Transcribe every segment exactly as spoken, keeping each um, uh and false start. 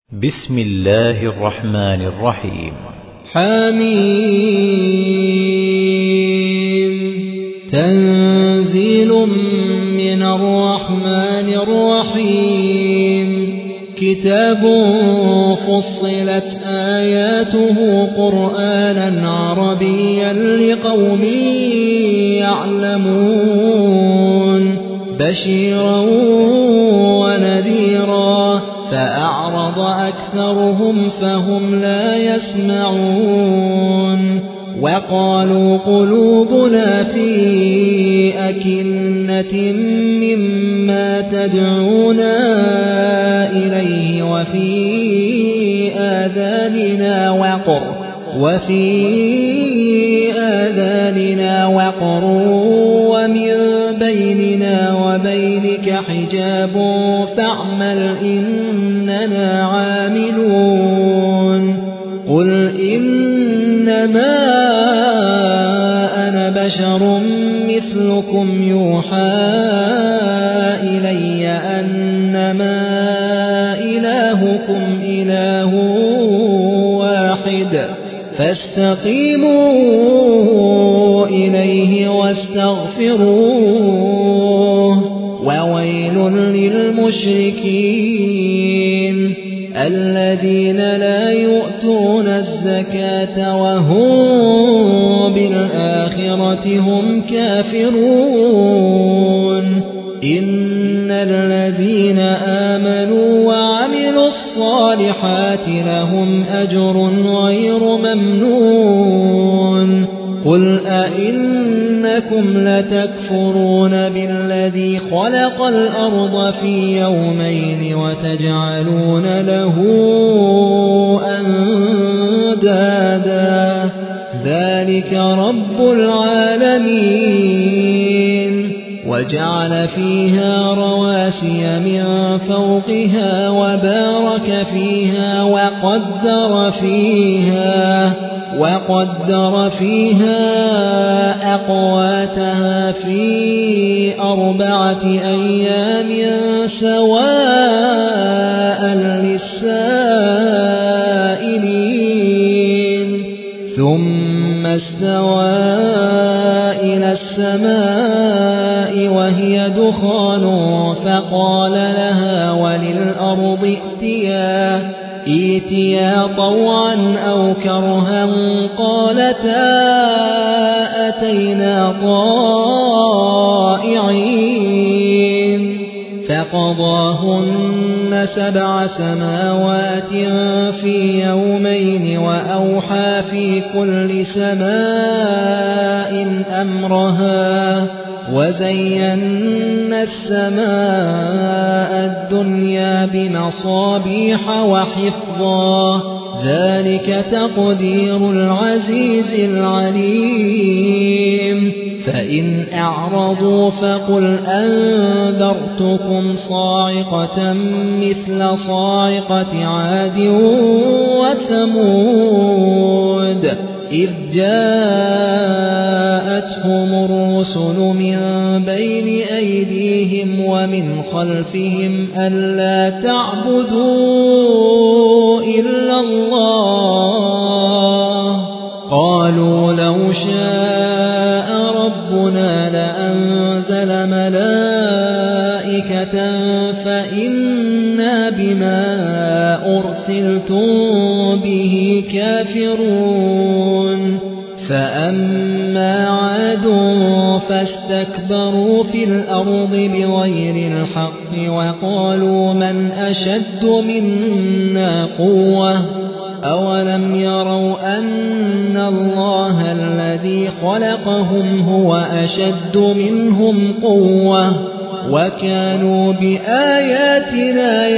بسم الله الرحمن الرحيم. حميم تنزيل من الرحمن الرحيم. كتاب فصلت آياته قرآنا عربيا لقوم يعلمون بشيرا ونذيرا فأعرض أكثرهم فهم لا يسمعون. وقالوا قلوبنا في أكنة مما تدعونا إليه وفي آذاننا وقر وفي آذاننا وقر ومن بيننا وبينك حجاب فاعمل إننا عاملون. قل إنما أنا بشر مثلكم يوحى إلي أنما إلهكم إله واحد فاستقيموا إليه واستغفروه. وويل للمشركين الذين لا يؤتون الزكاة وهم بالآخرة هم كافرون. إن الذين آمنوا وعملوا الصالحات لهم أجر غير ممنون. قل أئنكم لتكفرون بالذي خلق الأرض في يومين وتجعلون له أندادا ذلك رب العالمين. وجعل فيها رواسي من فوقها وبارك فيها وقدر فيها وقدر فيها أقواتها في أربعة أيام سواء للسائلين. ثم استوى إلى السماء وهي دخان فقال لها وللأرض ائتيا ائتيا طوعا أو كرها قالتا أتينا طائعين. فقضاهن سبع سماوات في يومين وأوحى في كل سماء أمرها وزينا السماء الدنيا بمصابيح وحفظا ذلك تقدير العزيز العليم. فإن أعرضوا فقل أنذرتكم صاعقة مثل صاعقة عاد وثمود إذ جاءتهم الرسل من بين أيديهم ومن خلفهم ألا تعبدوا إلا الله قالوا لو شاء ربنا لأنزل ملائكة فإنا بما أرسلتم به كافرون. فأما عاد فاستكبروا في الأرض بغير الحق وقالوا من أشد منا قوة أولم يروا أن الله الذي خلقهم هو أشد منهم قوة وكانوا بآياتنا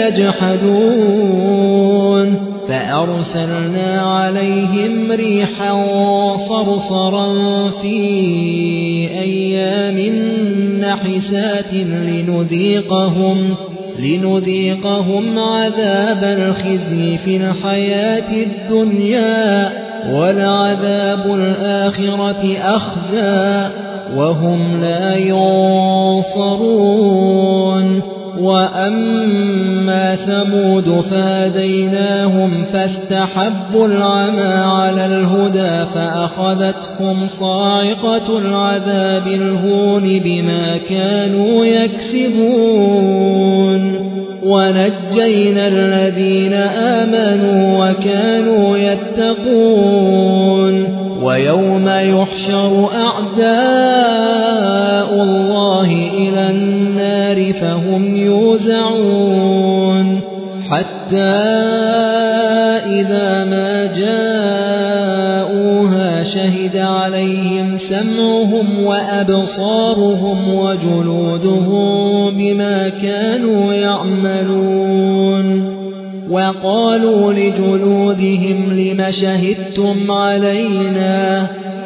يجحدون. فأرسلنا عليهم ريحا صرصرا في أيام نحسات لنذيقهم لنذيقهم عذاب الخزي في الحياة الدنيا ولعذاب الآخرة أخزى وهم لا ينصرون. وأما ثمود فهديناهم فاستحبوا العمى على الهدى فأخذتهم صاعقة العذاب الهون بما كانوا يكسبون ونجينا الذين آمنوا وكانوا يتقون ويوم يحشر أعداء الله إلى النار فهم يوزعون حتى إذا ما جاءوها شهد عليهم سمعهم وأبصارهم وجلودهم بما كانوا يعملون وقالوا لجلودهم لم شهدتم علينا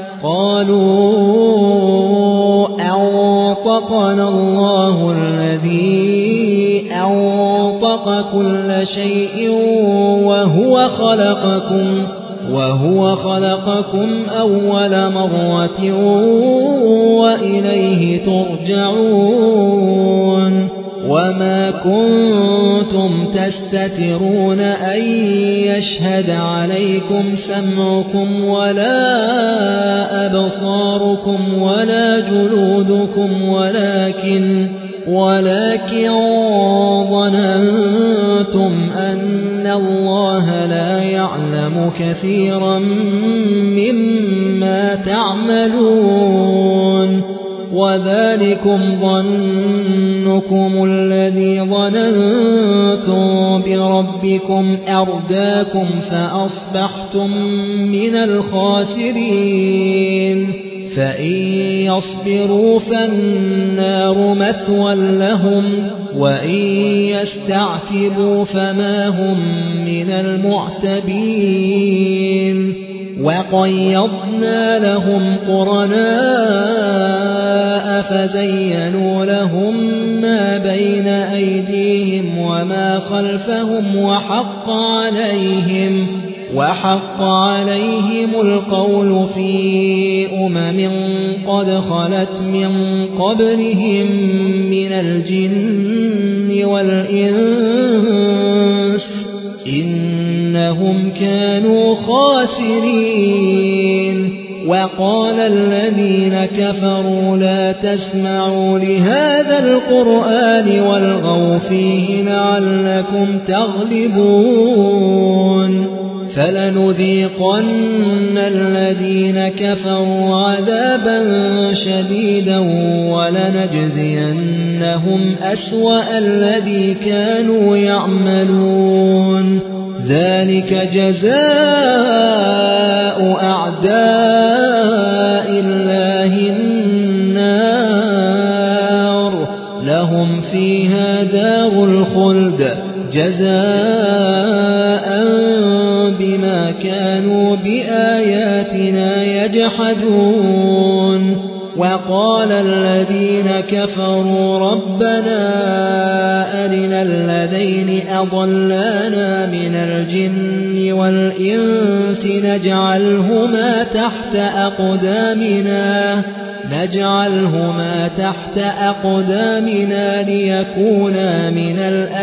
قالوا أنطقنا الله الذي أنطق كل شيء وهو خلقكم وهو خلقكم أول مرة وإليه ترجعون وما كنتم تستترون أن يشهد عليكم سمعكم ولا أبصاركم ولا جلودكم ولكن ولكن ظننتم أن الله لا يعلم كثيرا مما تعملون وذلكم ظنكم الذي ظننتم بربكم أرداكم فأصبحتم من الخاسرين فإن يصبروا فالنار مثوى لهم وإن يستعتبوا فما هم من المعتبين وقيضنا لهم قرناء فزينوا لهم ما بين أيديهم وما خلفهم وحق عليهم وحق عليهم القول في أمم قد خلت من قبلهم من الجن والإنس إنهم كانوا خاسرين وقال الذين كفروا لا تسمعوا لهذا القرآن والغوا فيه لعلكم تغلبون فلنذيقن الذين كفروا عذابا شديدا ولنجزينهم أسوأ الذي كانوا يعملون ذلك جزاء أعداء الله النار لهم فيها دار الخلد جزاء بما كانوا بآياتنا يجحدون وقال الذين كفروا ربنا أرنا الذين أضلانا من الجن والإنس نجعلهما تحت أقدامنا نجعلهما تحت أقدامنا ليكونا من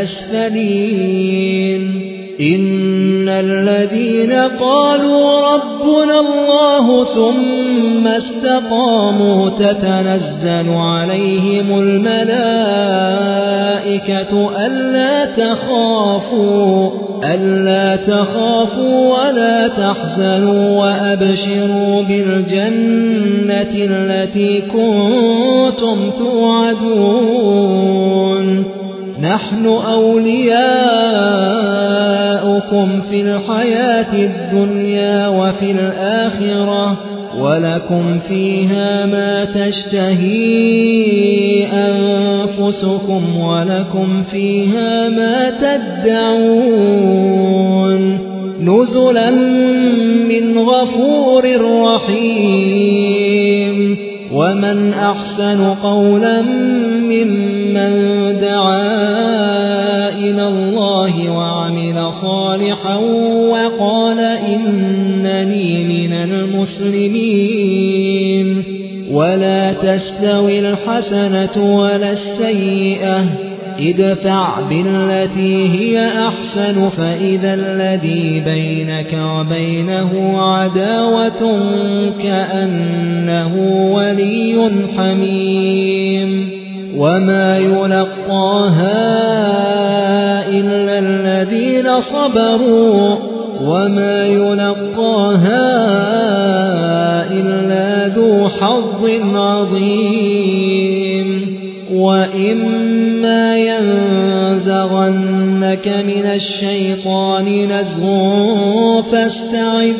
الأسفلين إن الذين قالوا ربنا الله ثم استقاموا تتنزل عليهم الملائكة ألا تخافوا ألا تخافوا ولا تحزنوا وأبشروا بالجنة التي كنتم توعدون نحن أولياؤكم في الحياة الدنيا وفي الآخرة ولكم فيها ما تشتهي أنفسكم ولكم فيها ما تدعون نزلا من غفور رحيم ومن أحسن قولا ممن دعا إلى الله وعمل صالحا وقال إنني من المسلمين ولا تستوي الحسنة ولا السيئة ادفع بالتي هي أحسن فإذا الذي بينك وبينه عداوة كأنه ولي حميم وما يلقاها إلا الذين صبروا وما يلقاها إلا ذو حظ عظيم وإما ينزغنك من الشيطان نزغ فاستعذ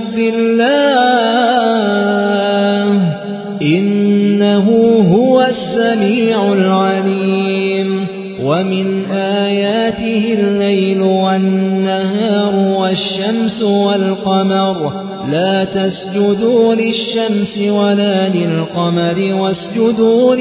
بالله إنه هو السميع العليم ومن آياته الليل والنهار والشمس والقمر لا تسجدوا للشمس ولا للقمر واسجدوا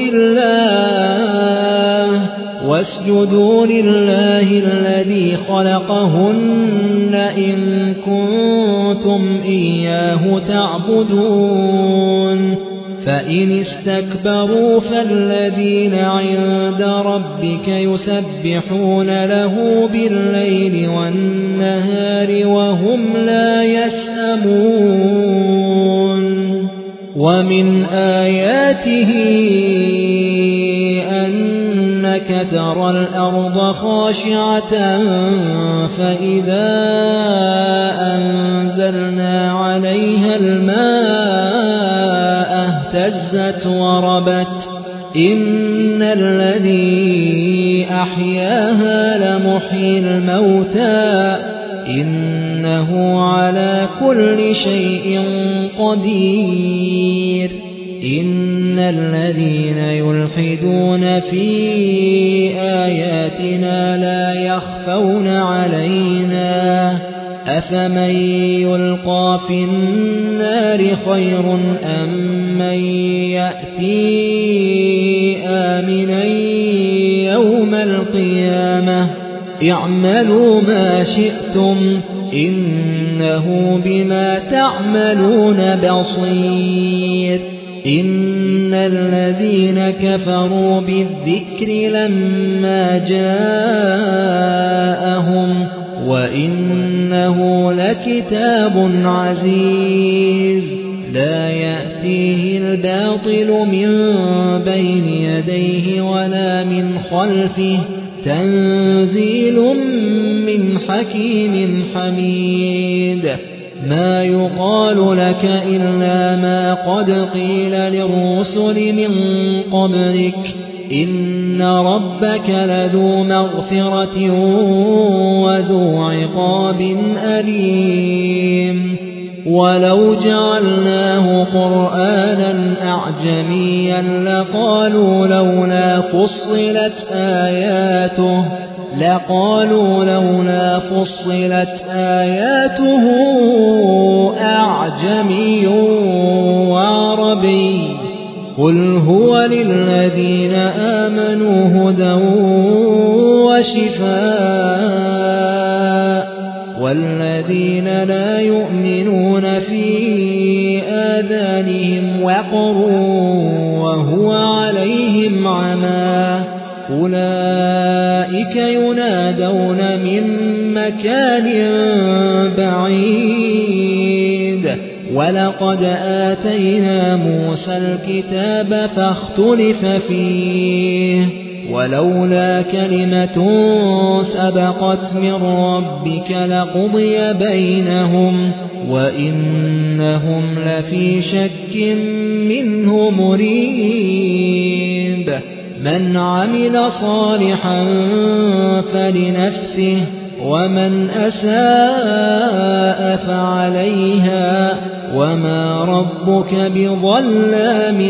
لله واسجدوا لله الذي خلقهن إن كنتم إياه تعبدون فإن استكبروا فالذين عند ربك يسبحون له بالليل والنهار وهم لا يسأمون ومن آياته أنك ترى الأرض خاشعة فإذا أنزلنا عليها الماء اهتزت وربت إن الذي أحياها لمحيي الموتى إنه على كل شيء قدير إن الذين يلحدون في آياتنا لا يخفون علينا أفمن يلقى في النار خير أم من يأتي آمنا يوم القيامة اعملوا ما شئتم إنه بما تعملون بصير إن الذين كفروا بالذكر لما جاءهم وإنه لكتاب عزيز لا يأتيه الباطل من بين يديه ولا من خلفه تنزيل من حكيم حميد ما يقال لك إلا ما قد قيل للرسل من قبلك إن ربك لذو مغفرة وذو عقاب أليم ولو جعلناه قرآنا أعجميا لقالوا لولا فصلت آياته لقالوا لولا فصلت آياته أعجمي وعربي قل هو للذين آمنوا هدى وشفاء والذين لا يؤمنون في آذانهم وقر وهو عليهم عمى أولئك ينادون من مكان بعيد ولقد آتينا موسى الكتاب فاختلف فيه ولولا كلمة سبقت من ربك لقضي بينهم وإنهم لفي شك منه مريب من عمل صالحا فلنفسه ومن أساء فعليها وما ربك بظلام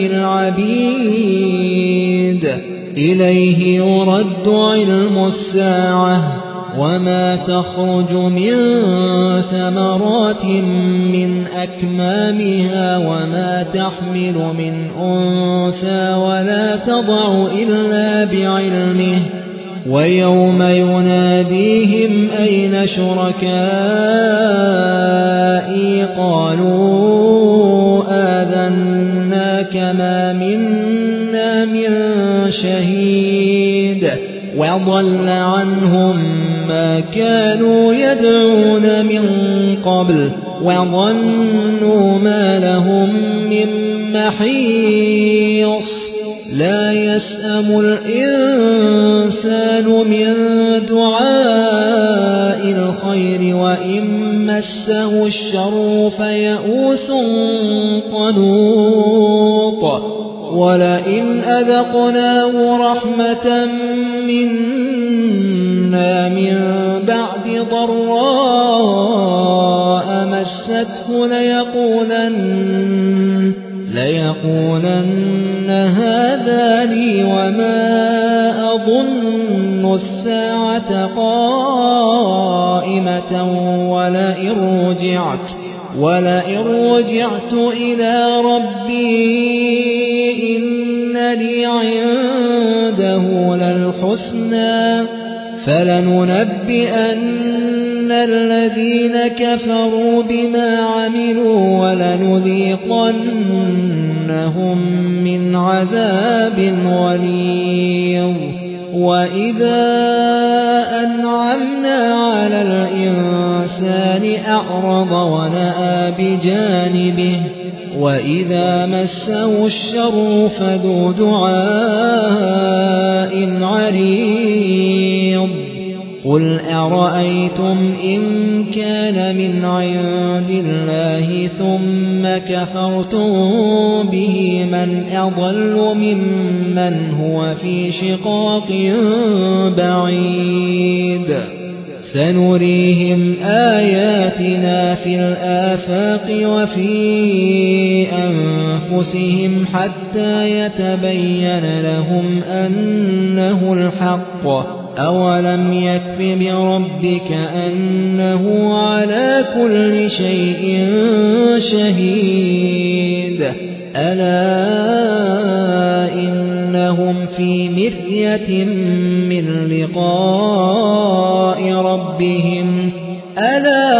للعبيد إليه يرد علم الساعة وما تخرج من ثمرات من أكمامها وما تحمل من أنثى ولا تضع إلا بعلمه ويوم يناديهم أين شركائي قالوا آذناك ما منا من شهيد وضل عنهم ما كانوا يدعون من قبل وظنوا ما لهم من محيص لا يسأم الإنسان من دعاء الخير وإن مسه الشر فيئوس قنوط ولئن أذقناه رحمة منا من بعد ضراء مسته ليقولن ليقولن هذا لي وما أظن الساعة قائمة ولئن رجعت ولئن رجعت إلى ربي إن لي عنده للحسنى فلننبئن الذين كفروا بما عملوا ولنذيقنهم من عذاب غليظ وإذا أنعمنا على الإنسان أعرض ونأى بجانبه وإذا مسه الشر فذو دعاء عريض قل أرأيتم إن كان من عند الله ثم كفرتم به من أضل ممن هو في شقاق بعيد سنريهم آياتنا في الآفاق وفي أنفسهم حتى يتبين لهم أنه الحق أولم يكف بربك أنه على كل شيء شهيد ألا إنهم في مرية من لقاء ربهم ألا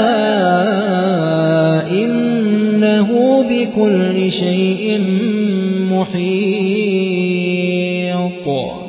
إنه بكل شيء محيط